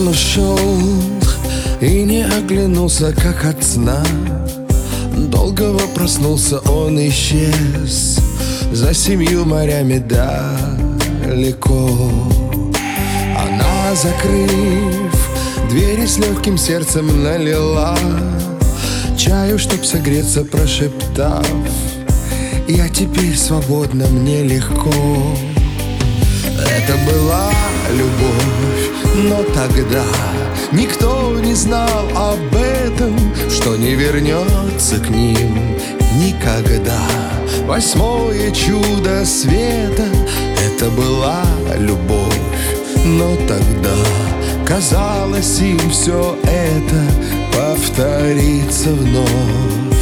Он ушел и не оглянулся, как от сна. Долгого проснулся, он исчез за 7 морями далеко. Она, закрыв двери, с легким сердцем налила чаю, чтоб согреться, прошептав: я теперь свободна, мне легко. Это была любовь, но тогда никто не знал об этом, что не вернется к ним никогда. 8-е чудо света. Это была любовь, но тогда казалось им все это повторится вновь.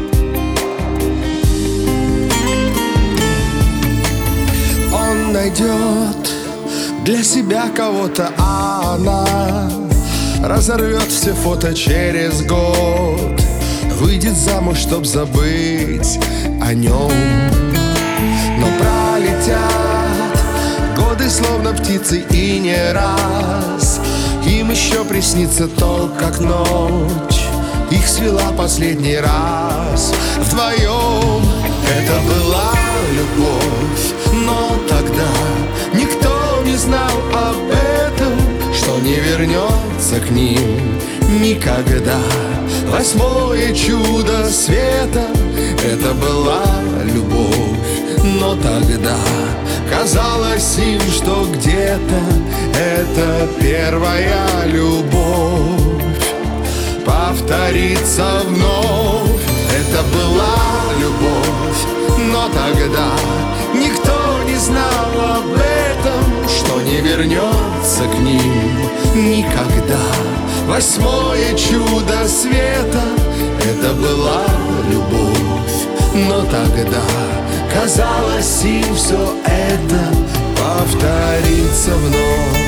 Он найдет для себя кого-то, а она разорвет все фото через год, выйдет замуж, чтоб забыть о нем. Но пролетят годы, словно птицы, и не раз им еще приснится то, как ночь их свела последний раз вдвоем. Это была любовь, но тогда никто не знал об этом, что не вернется к ним никогда. 8-е чудо света. Это была любовь, но тогда казалось им, что где-то эта первая любовь повторится вновь. Это была любовь, но тогда никто не знал об этом, что не вернется к ним никогда. 8-е чудо света. Это была любовь, но тогда казалось им все это повторится вновь.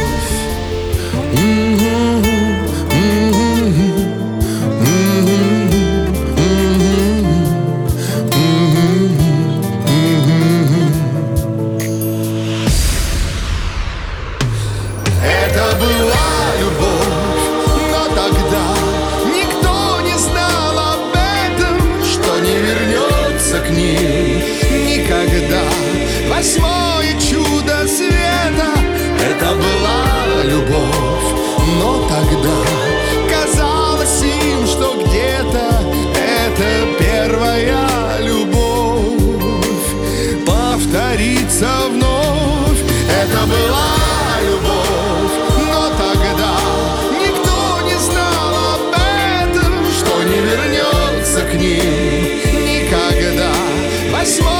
Это была любовь, но тогда никто не знал об этом, что не вернется к ним никогда. 8-е чудо света. Это была любовь, но тогда казалось им, что где-то эта первая любовь повторится вновь. Это была любовь, но тогда никто не знал об этом, что не вернется к ним никогда. 8